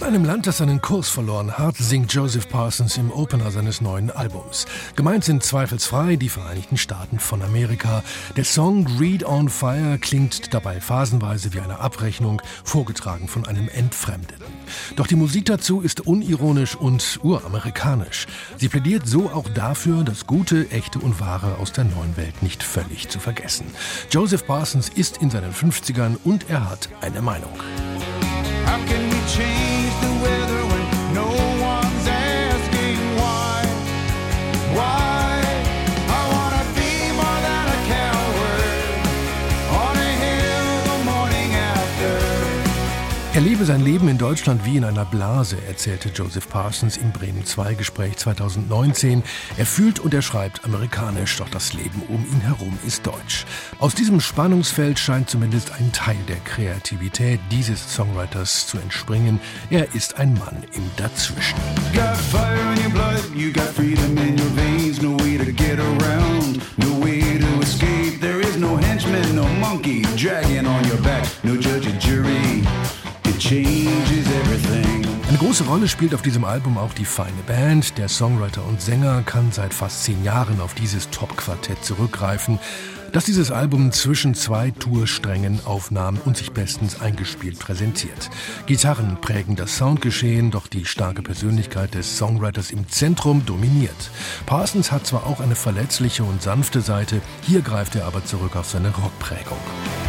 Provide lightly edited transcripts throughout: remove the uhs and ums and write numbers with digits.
einem Land, das seinen Kurs verloren hat, singt Joseph Parsons im Opener seines neuen Albums. Gemeint sind zweifelsfrei die Vereinigten Staaten von Amerika. Der Song Greed on Fire klingt dabei phasenweise wie eine Abrechnung, vorgetragen von einem Entfremdeten. Doch die Musik dazu ist unironisch und uramerikanisch. Sie plädiert so auch dafür, das Gute, Echte und Wahre aus der neuen Welt nicht völlig zu vergessen. Joseph Parsons ist in seinen 50ern und er hat eine Meinung. How can we change the weather when no one's asking why? Why? I wanna be more than a coward on a hill the morning after. Er lebe sein Leben in Deutschland wie in einer Blase, erzählte Joseph Parsons im Bremen 2-Gespräch 2019. Er fühlt und er schreibt amerikanisch, doch das Leben um ihn herum ist deutsch. Aus diesem Spannungsfeld scheint zumindest ein Teil der Kreativität dieses Songwriters zu entspringen. Er ist ein Mann im Dazwischen. Got fire in your blood, you got freedom in your veins. No way to get around, no way to escape. There is no henchman, no monkey dragging on your back. No judge or jury, it changes everything. Eine große Rolle spielt auf diesem Album auch die feine Band. Der Songwriter und Sänger kann seit fast 10 Jahren auf dieses Top-Quartett zurückgreifen, das dieses Album zwischen 2 Toursträngen aufnahm und sich bestens eingespielt präsentiert. Gitarren prägen das Soundgeschehen, doch die starke Persönlichkeit des Songwriters im Zentrum dominiert. Parsons hat zwar auch eine verletzliche und sanfte Seite, hier greift er aber zurück auf seine Rockprägung.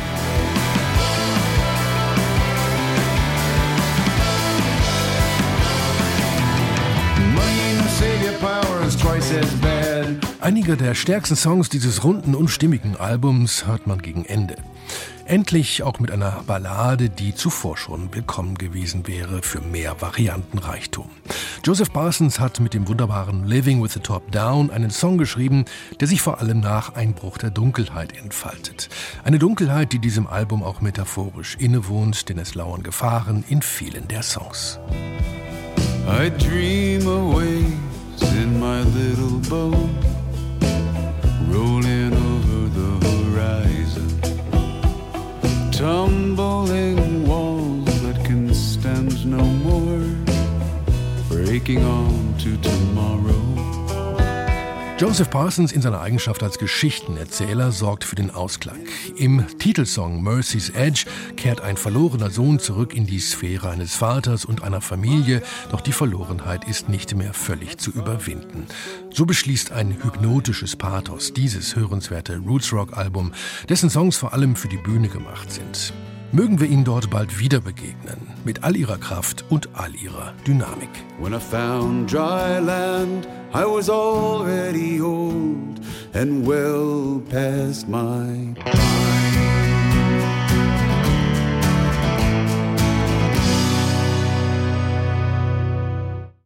Einige der stärksten Songs dieses runden und stimmigen Albums hört man gegen Ende. Endlich auch mit einer Ballade, die zuvor schon willkommen gewesen wäre für mehr Variantenreichtum. Joseph Parsons hat mit dem wunderbaren Living with the Top Down einen Song geschrieben, der sich vor allem nach Einbruch der Dunkelheit entfaltet. Eine Dunkelheit, die diesem Album auch metaphorisch innewohnt, denn es lauern Gefahren in vielen der Songs. I dream away in my little boat, rolling over the horizon, tumbling walls that can stand no more, breaking on to tomorrow. Joseph Parsons in seiner Eigenschaft als Geschichtenerzähler sorgt für den Ausklang. Im Titelsong Mercy's Edge kehrt ein verlorener Sohn zurück in die Sphäre eines Vaters und einer Familie, doch die Verlorenheit ist nicht mehr völlig zu überwinden. So beschließt ein hypnotisches Pathos dieses hörenswerte Roots-Rock-Album, dessen Songs vor allem für die Bühne gemacht sind. Mögen wir ihnen dort bald wieder begegnen, mit all ihrer Kraft und all ihrer Dynamik. When I found dry land, I was already old and well past my prime.